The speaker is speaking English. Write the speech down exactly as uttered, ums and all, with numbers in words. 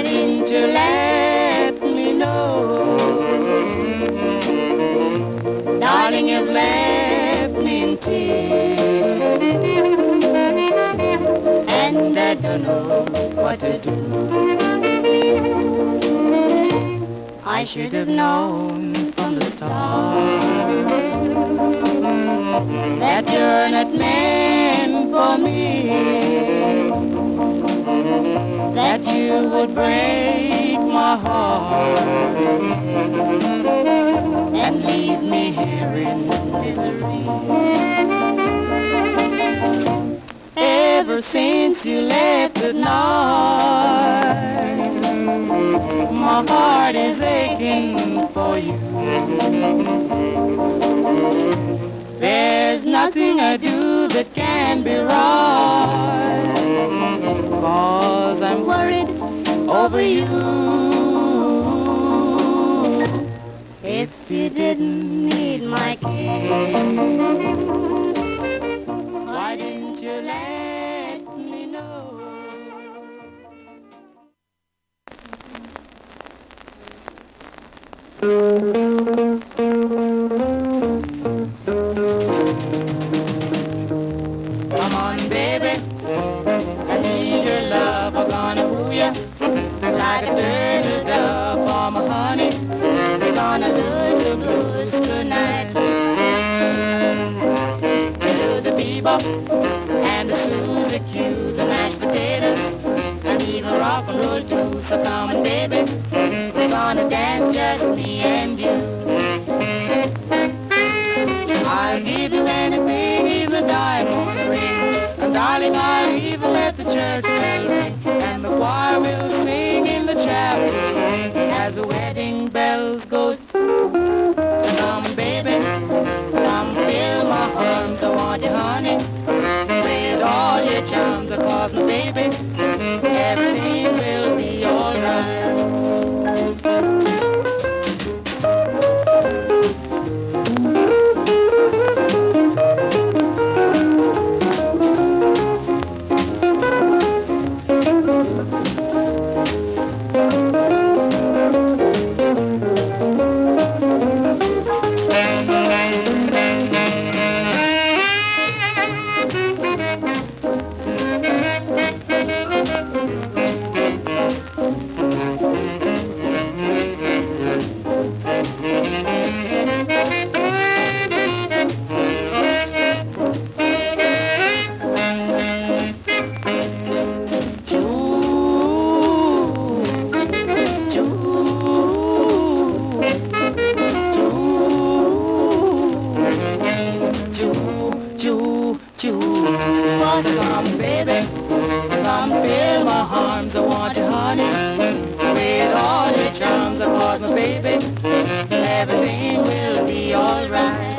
didn't you let me know? Darling, you've left me in tears, and I don't know what to do. I should have known from the start that you're not meant for me, that you would break my heart and leave me here in misery. Ever since you left at night, my heart is aching for you. There's nothing I do that can be right, 'cause I'm worried over you. If you didn't need my care, why didn't you let me know? Come on, baby, I need your love. I'm gonna woo ya like a turtle dove for my honey. We're gonna lose the blues tonight to the bebop and the Suzy Q, the mashed potatoes, and even rock and roll too. So come on, baby, we're gonna dance just me and you. I'll give you anything, even a diamond ring, and darling, I'll even let the church bell ring, and the choir will sing in the chapel as the wedding bells go. So come, baby, come fill my arms. I want you, honey, with all your charms. Cause my baby, everything will be alright. I want you, honey, with all your charms. Cause my baby, everything will be alright.